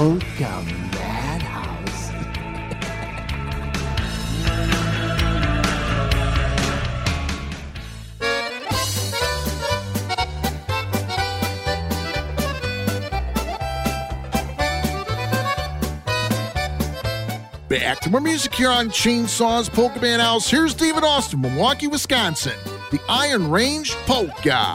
Polka Madhouse. Back to more music here on Chainsaws Polka Madhouse. Here's David Austin, Milwaukee, Wisconsin. The Iron Range Polka.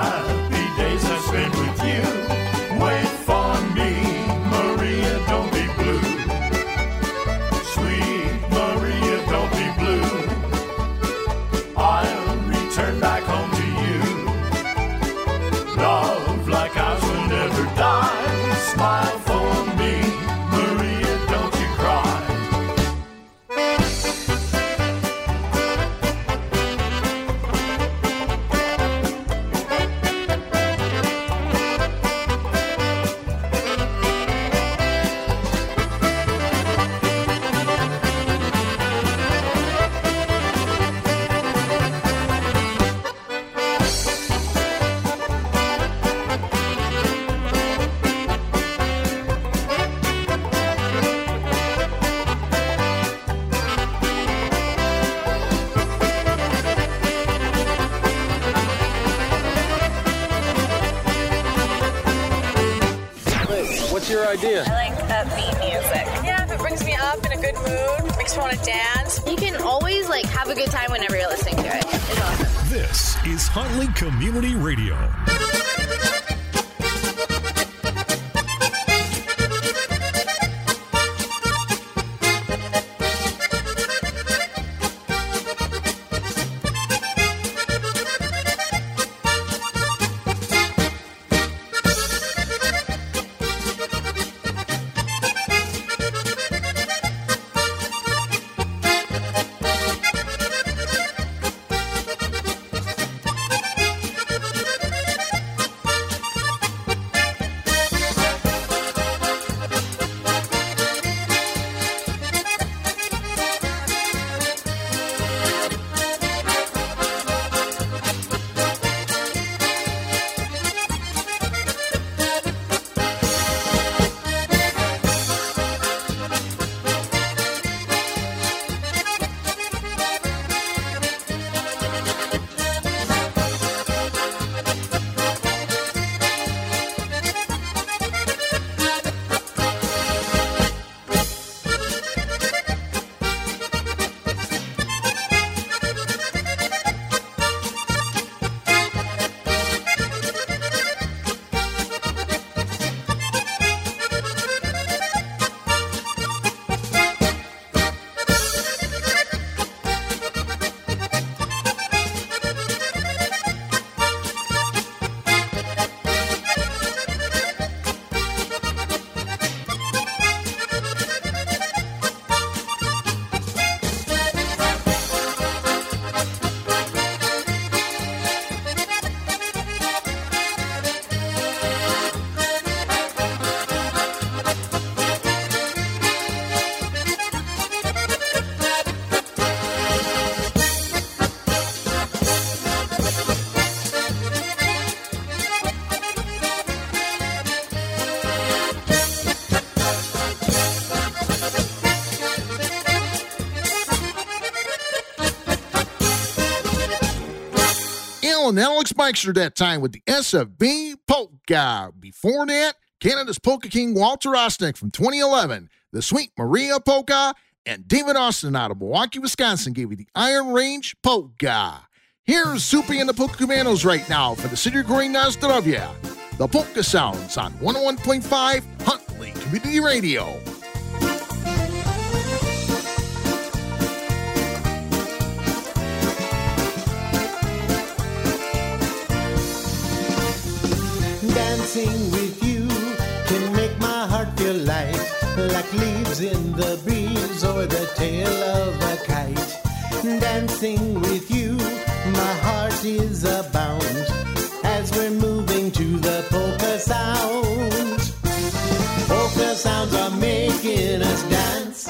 Happy days I spent with you. Wait for me, Maria, don't be idea? I like upbeat music. Yeah, if it brings me up in a good mood, makes me want to dance. You can always have a good time whenever you're listening to it. It's awesome. This is Huntley Community Radio. And Alex Meixner that time with the SFB Polka. Before that, Canada's Polka King Walter Osnick from 2011, the Sweet Maria Polka, and David Austin out of Milwaukee, Wisconsin gave you the Iron Range Polka. Here's Soupy and the Polka Commandos right now for the City recording na Zdrowia. The Polka Sounds on 101.5 Huntley Community Radio. Dancing with you can make my heart feel light, like leaves in the breeze or the tail of a kite. Dancing with you, my heart is abound as we're moving to the polka sound. Polka sounds are making us dance.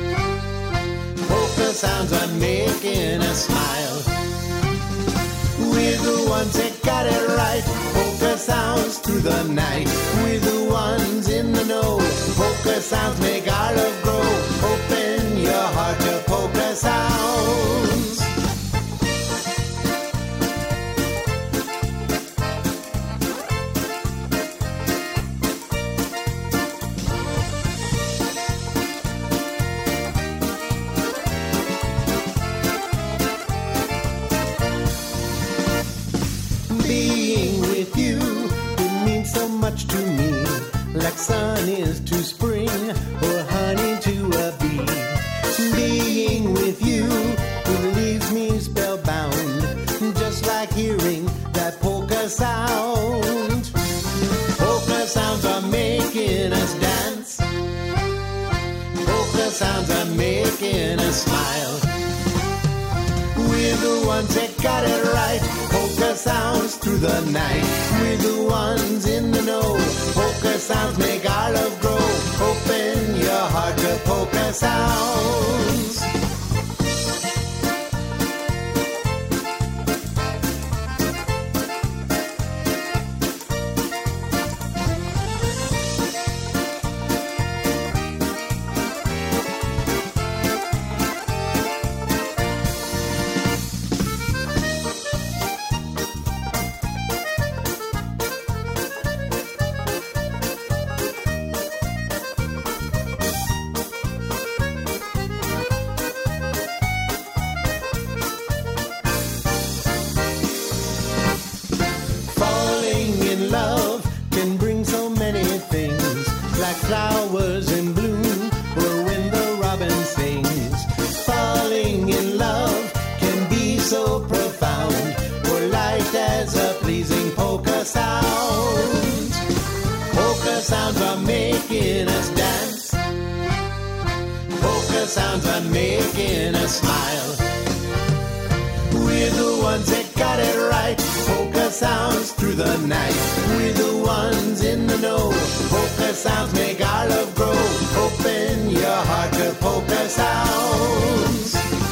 Polka sounds are making us smile. We're the ones that got it right. Polka sounds through the night. We're the ones in the know. Polka sounds make our love grow. Open your heart to polka sounds. Being with you, it means so much to me, like sun is to spring or honey to a bee. Being with you, it leaves me spellbound, just like hearing that polka sound. Polka sounds are making us dance. Polka sounds are making us smile. We're the ones that got it right. Polka sounds through the night. We're the ones in the know. Polka sounds make our love grow. Open your heart to polka sounds. sounds are making us dance. Polka sounds are making us smile. We're the ones that got it right. Polka sounds through the night. We're the ones in the know. Polka sounds make our love grow. Open your heart to polka sounds.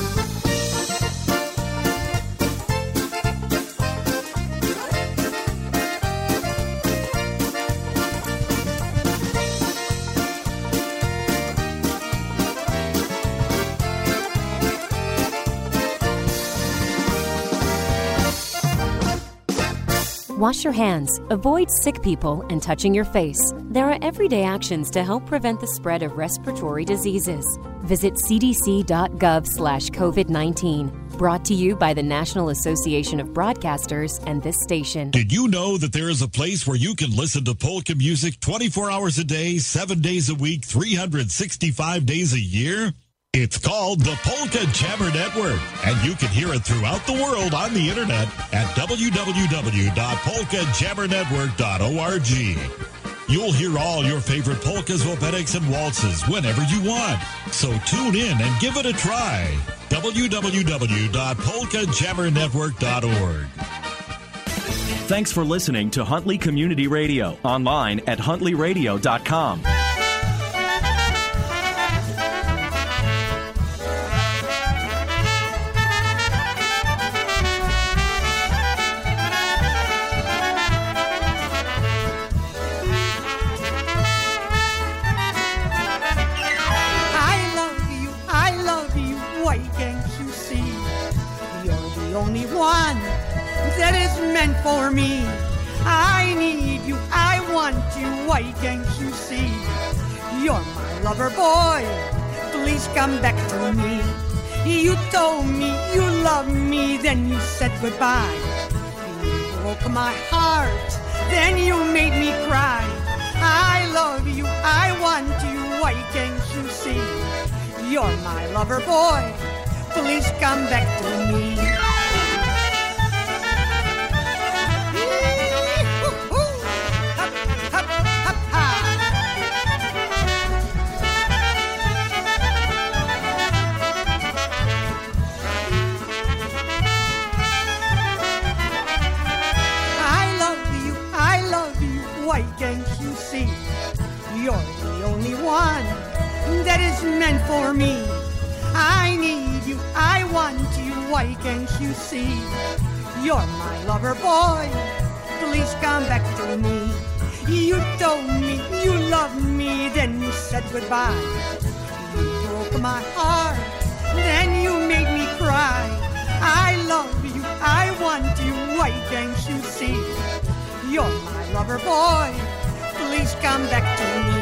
Wash your hands, avoid sick people, and touching your face. There are everyday actions to help prevent the spread of respiratory diseases. Visit cdc.gov/COVID-19. Brought to you by the National Association of Broadcasters and this station. Did you know that there is a place where you can listen to polka music 24 hours a day, 7 days a week, 365 days a year? It's called the Polka Jammer Network, and you can hear it throughout the world on the internet at www.polkajammernetwork.org. You'll hear all your favorite polkas, wopetics, and waltzes whenever you want. So tune in and give it a try. www.polkajammernetwork.org. Thanks for listening to Huntley Community Radio, online at huntleyradio.com. That is meant for me. I need you, I want you, why can't you see? You're my lover boy, please come back to me. You told me you love me, then you said goodbye. You broke my heart, then you made me cry. I love you, I want you, why can't you see? You're my lover boy, please come back to me. Why can't you see? You're the only one that is meant for me. I need you, I want you, why can't you see? You're my lover boy, please come back to me. You told me you loved me, then you said goodbye. You broke my heart, then you made me cry. I love you, I want you, why can't you see? You're my lover boy, please come back to me.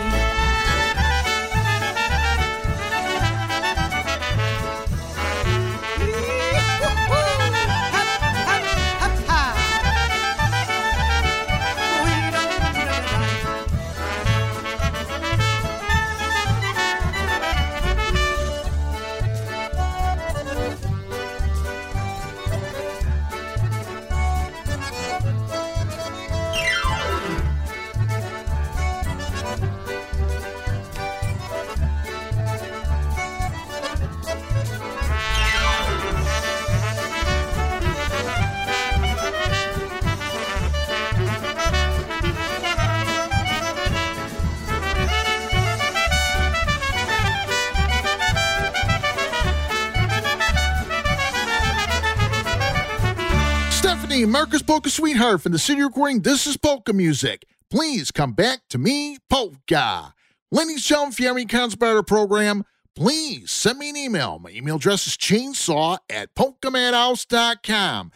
Marcus Polka Sweetheart from the city recording This Is Polka Music. Please come back to me, Polka. Ladies and gentlemen, if you have any comments about our program, please send me an email. My email address is chainsaw@polkamadhouse.com.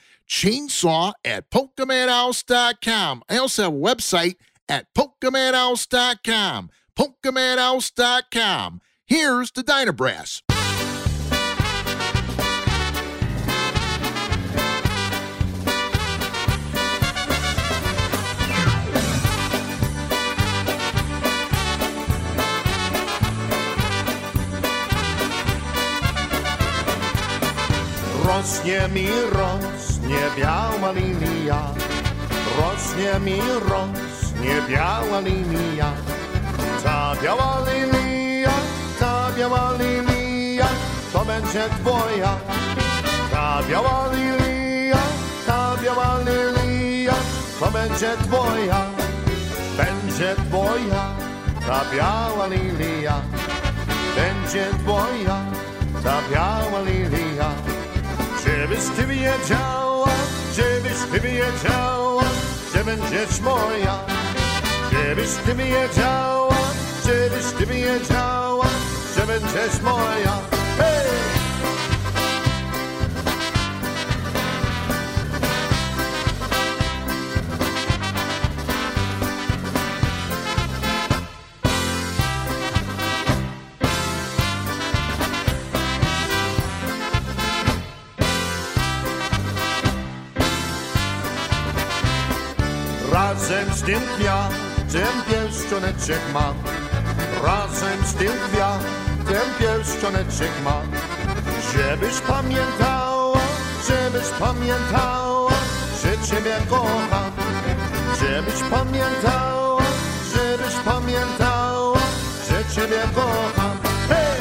Chainsaw@polkamadhouse.com. I also have a website at polkamadhouse.com. polkamadhouse.com. Here's the Dynabrass. Rośnie mi, rośnie biała lilia, rośnie biała lilia. Ta biała lilia, to będzie twoja. Ta biała lilia, to będzie twoja. Będzie twoja, ta biała lilia. Będzie twoja, ta biała lilia. Żebyś ty wiedziała, że będziesz moja. Żebyś ty wiedziała, że będziesz moja. Hej! Razem z tym kwiatem pierścioneczek ma. Razem z tym kwiatem pierścioneczek ma. Żebyś pamiętała, że ciebie kocham. Żebyś pamiętała, że ciebie kocham. Hej!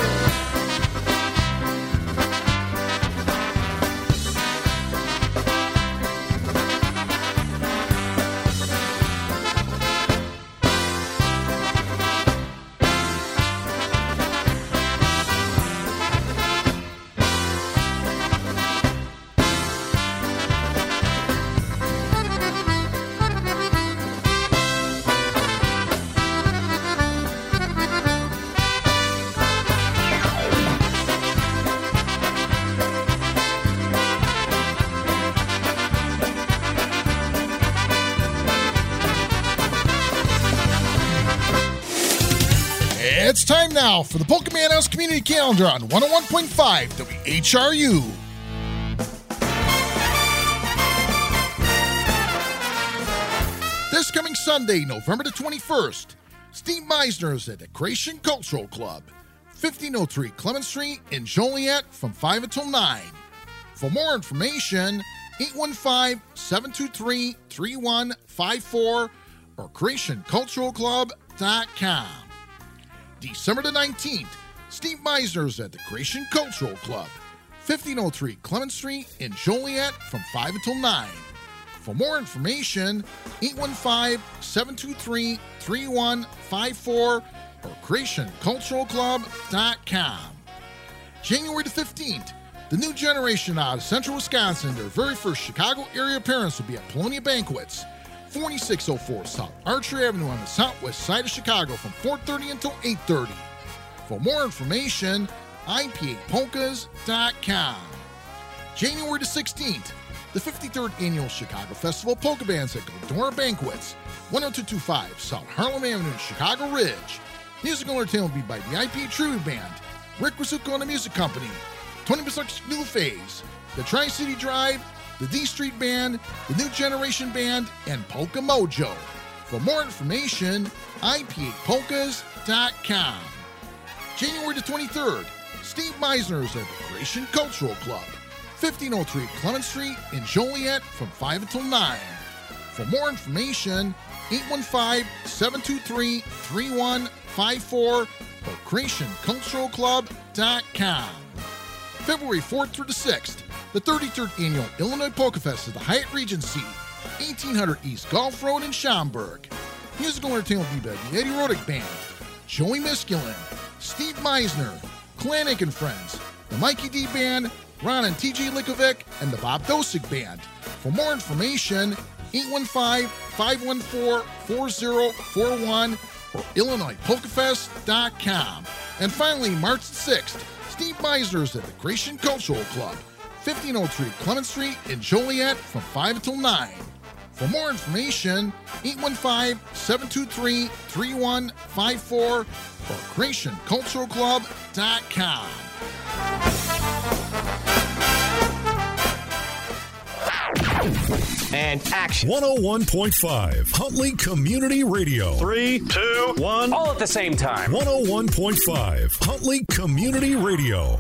It's time now for the Pokemon House Community Calendar on 101.5 WHRU. This coming Sunday, November the 21st, Steve Meisner is at the Creation Cultural Club, 1503 Clement Street in Joliet from 5 until 9. For more information, 815-723-3154 or creationculturalclub.com. December the 19th, Steve Meisner is at the Creation Cultural Club, 1503 Clement Street in Joliet from 5 until 9. For more information, 815-723-3154 or creationculturalclub.com. January the 15th, the New Generation out of Central Wisconsin, their very first Chicago area appearance will be at Polonia Banquets, 4604 South Archer Avenue on the southwest side of Chicago from 4:30 until 8:30. For more information, IPApolkas.com. January the 16th, the 53rd Annual Chicago Festival of Polka Bands at Glendora Banquets, 10225 South Harlem Avenue in Chicago Ridge. Musical entertainment will be by the IPA Tribute Band, Rick Rasuko and the Music Company, Tony Basuk's New Phase, the Tri-City Drive, the D Street Band, the New Generation Band, and Polka Mojo. For more information, IPApolkas.com. January the 23rd, Steve Meisner is at the Creation Cultural Club, 1503 Clement Street in Joliet from 5 until 9. For more information, 815-723-3154 or creationculturalclub.com. February 4th through the 6th, the 33rd Annual Illinois Polka Fest at the Hyatt Regency, 1800 East Gulf Road in Schaumburg. Musical entertainment will be by the Eddie Rodick Band, Joey Miskulin, Steve Meisner, Klanik and Friends, the Mikey D Band, Ron and TJ Likovic, and the Bob Dosick Band. For more information, 815-514-4041 or IllinoisPolkaFest.com. And finally, March 6th, Steve Meisner is at the Creation Cultural Club, 1503 Clement Street in Joliet from 5 until 9. For more information, 815-723-3154 or creationculturalclub.com. And action. 101.5 Huntley Community Radio. 3, 2, 1. All at the same time. 101.5 Huntley Community Radio.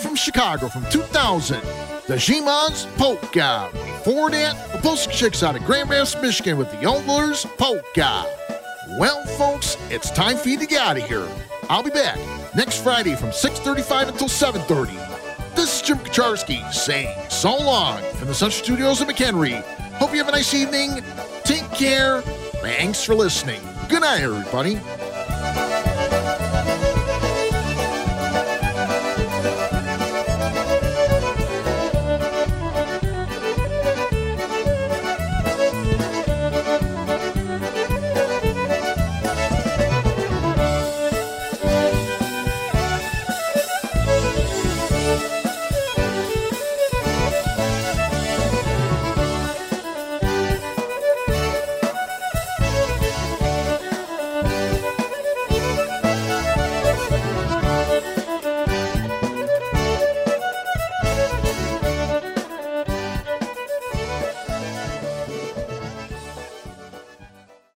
from Chicago from 2000, the Jima's Polka. Before that, the Postal Chicks out of Grand Rapids, Michigan with the Yodelers Polka. Well, folks, it's time for you to get out of here. I'll be back next Friday from 6:35 until 7:30. This is Jim Kucharski saying so long from the Central Studios of McHenry. Hope you have a nice evening. Take care. Thanks for listening. Good night, everybody.